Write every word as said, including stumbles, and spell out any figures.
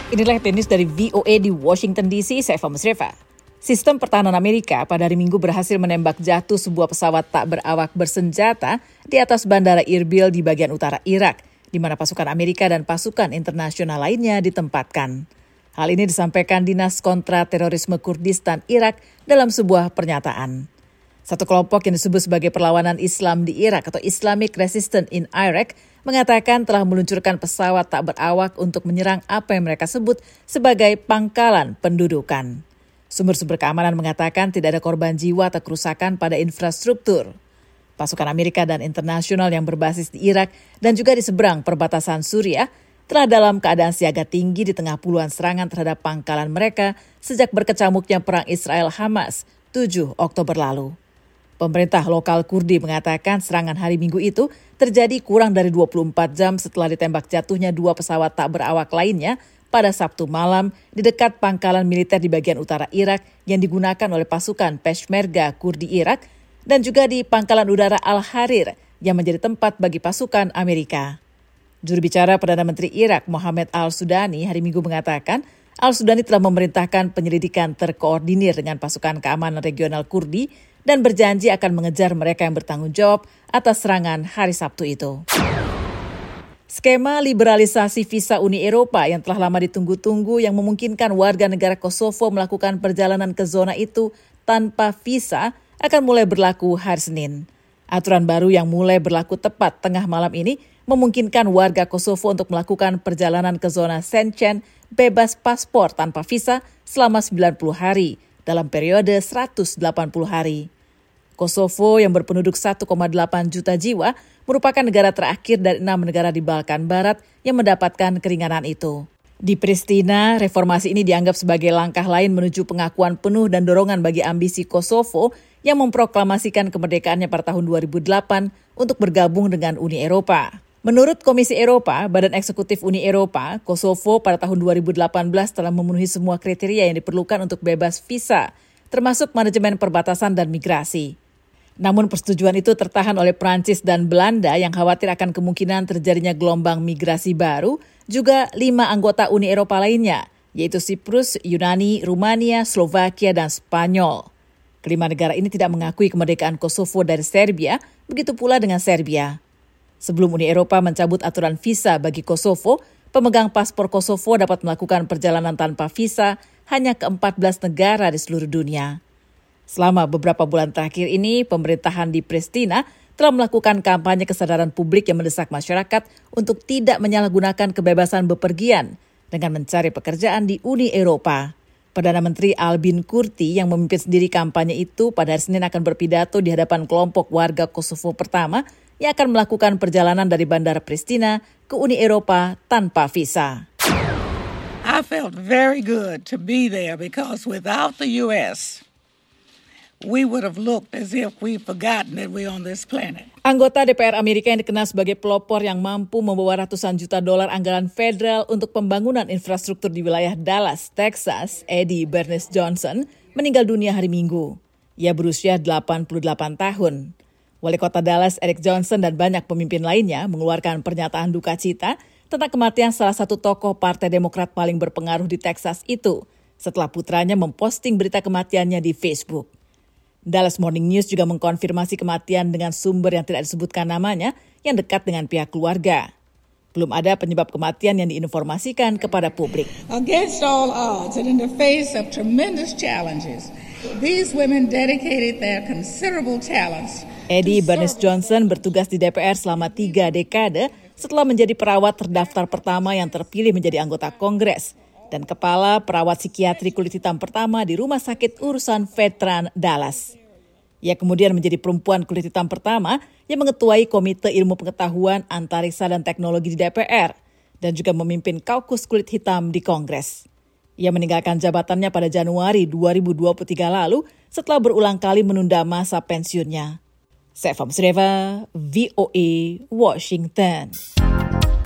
Inilah tenis dari V O A di Washington D C, saya Eva Musreva. Sistem pertahanan Amerika pada hari Minggu berhasil menembak jatuh sebuah pesawat tak berawak bersenjata di atas bandara Erbil di bagian utara Irak, di mana pasukan Amerika dan pasukan internasional lainnya ditempatkan. Hal ini disampaikan Dinas Kontra Terorisme Kurdistan Irak dalam sebuah pernyataan. Satu kelompok yang disebut sebagai perlawanan Islam di Irak atau Islamic Resistance in Iraq mengatakan telah meluncurkan pesawat tak berawak untuk menyerang apa yang mereka sebut sebagai pangkalan pendudukan. Sumber-sumber keamanan mengatakan tidak ada korban jiwa atau kerusakan pada infrastruktur. Pasukan Amerika dan internasional yang berbasis di Irak dan juga di seberang perbatasan Suriah telah dalam keadaan siaga tinggi di tengah puluhan serangan terhadap pangkalan mereka sejak berkecamuknya perang Israel-Hamas tujuh Oktober lalu. Pemerintah lokal Kurdi mengatakan serangan hari Minggu itu terjadi kurang dari dua puluh empat jam setelah ditembak jatuhnya dua pesawat tak berawak lainnya pada Sabtu malam di dekat pangkalan militer di bagian utara Irak yang digunakan oleh pasukan Peshmerga Kurdi Irak dan juga di pangkalan udara Al-Harir yang menjadi tempat bagi pasukan Amerika. Juru bicara Perdana Menteri Irak Mohammed Al-Sudani hari Minggu mengatakan Al-Sudani telah memerintahkan penyelidikan terkoordinir dengan pasukan keamanan regional Kurdi dan berjanji akan mengejar mereka yang bertanggung jawab atas serangan hari Sabtu itu. Skema liberalisasi visa Uni Eropa yang telah lama ditunggu-tunggu yang memungkinkan warga negara Kosovo melakukan perjalanan ke zona itu tanpa visa akan mulai berlaku hari Senin. Aturan baru yang mulai berlaku tepat tengah malam ini memungkinkan warga Kosovo untuk melakukan perjalanan ke zona Schengen bebas paspor tanpa visa selama sembilan puluh hari dalam periode seratus delapan puluh hari. Kosovo yang berpenduduk satu koma delapan juta jiwa merupakan negara terakhir dari enam negara di Balkan Barat yang mendapatkan keringanan itu. Di Pristina, reformasi ini dianggap sebagai langkah lain menuju pengakuan penuh dan dorongan bagi ambisi Kosovo yang memproklamasikan kemerdekaannya pada tahun dua ribu delapan untuk bergabung dengan Uni Eropa. Menurut Komisi Eropa, Badan Eksekutif Uni Eropa, Kosovo pada tahun dua ribu delapan belas telah memenuhi semua kriteria yang diperlukan untuk bebas visa, termasuk manajemen perbatasan dan migrasi. Namun persetujuan itu tertahan oleh Prancis dan Belanda yang khawatir akan kemungkinan terjadinya gelombang migrasi baru, juga lima anggota Uni Eropa lainnya, yaitu Siprus, Yunani, Rumania, Slovakia, dan Spanyol. Kelima negara ini tidak mengakui kemerdekaan Kosovo dari Serbia, begitu pula dengan Serbia. Sebelum Uni Eropa mencabut aturan visa bagi Kosovo, pemegang paspor Kosovo dapat melakukan perjalanan tanpa visa hanya ke empat belas negara di seluruh dunia. Selama beberapa bulan terakhir ini, pemerintahan di Pristina telah melakukan kampanye kesadaran publik yang mendesak masyarakat untuk tidak menyalahgunakan kebebasan bepergian dengan mencari pekerjaan di Uni Eropa. Perdana Menteri Albin Kurti yang memimpin sendiri kampanye itu pada hari Senin akan berpidato di hadapan kelompok warga Kosovo pertama yang akan melakukan perjalanan dari Bandara Pristina ke Uni Eropa tanpa visa. I felt very good to be there because without the U S, we would have looked as if we've forgotten that we're on this planet. Anggota D P R Amerika yang dikenal sebagai pelopor yang mampu membawa ratusan juta dolar anggaran federal untuk pembangunan infrastruktur di wilayah Dallas, Texas, Eddie Bernice Johnson, meninggal dunia hari Minggu. Ia berusia delapan puluh delapan tahun. Wali kota Dallas Eric Johnson dan banyak pemimpin lainnya mengeluarkan pernyataan duka cita tentang kematian salah satu tokoh Partai Demokrat paling berpengaruh di Texas itu setelah putranya memposting berita kematiannya di Facebook. Dallas Morning News juga mengkonfirmasi kematian dengan sumber yang tidak disebutkan namanya yang dekat dengan pihak keluarga. Belum ada penyebab kematian yang diinformasikan kepada publik. Against all odds and in the face of tremendous challenges, these women dedicated their considerable talents. Eddie Bernice Johnson bertugas di D P R selama tiga dekade setelah menjadi perawat terdaftar pertama yang terpilih menjadi anggota Kongres dan kepala perawat psikiatri kulit hitam pertama di Rumah Sakit Urusan Veteran Dallas. Ia kemudian menjadi perempuan kulit hitam pertama yang mengetuai Komite Ilmu Pengetahuan, Antariksa dan Teknologi di D P R dan juga memimpin kaukus kulit hitam di Kongres. Ia meninggalkan jabatannya pada Januari dua ribu dua puluh tiga lalu setelah berulang kali menunda masa pensiunnya. Saya Eva Musreva, V O A, Washington.